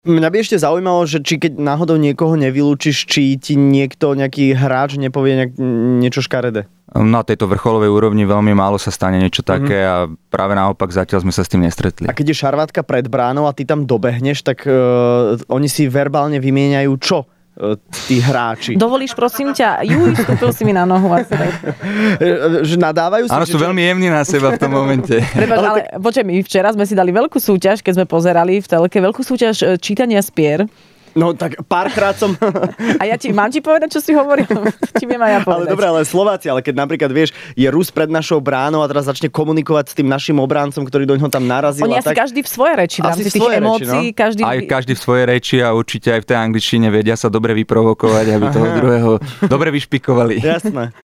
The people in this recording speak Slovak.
Mňa by ešte zaujímalo, že či keď náhodou niekoho nevylúčiš, či ti niekto, nejaký hráč nepovie niečo škaredé. Na tejto vrcholovej úrovni veľmi málo sa stane niečo také a práve naopak zatiaľ sme sa s tým nestretli. A keď je šarvátka pred bránou a ty tam dobehneš, tak oni si verbálne vymieňajú čo? Tí hráči. Dovolíš, prosím ťa, stúpil si mi na nohu asi tak. Že nadávajú si? Áno, sú veľmi jemní na seba v tom momente. Ale počkaj, my včera sme si dali veľkú súťaž, keď sme pozerali v telke, veľkú súťaž čítania spier. No tak párkrát som... A mám ti povedať, čo si hovoril? Ti viem aj ja povedať. Ale dobre, ale Slováci, ale keď napríklad vieš, je Rus pred našou bránou a teraz začne komunikovať s tým našim obráncom, ktorý do ňoho tam narazil. Oni asi každý v svojej reči, v rámci tých emócií. No? Každý v svojej reči a určite aj v tej angličtine vedia sa dobre vyprovokovať, aby toho druhého dobre vyšpikovali. Jasné.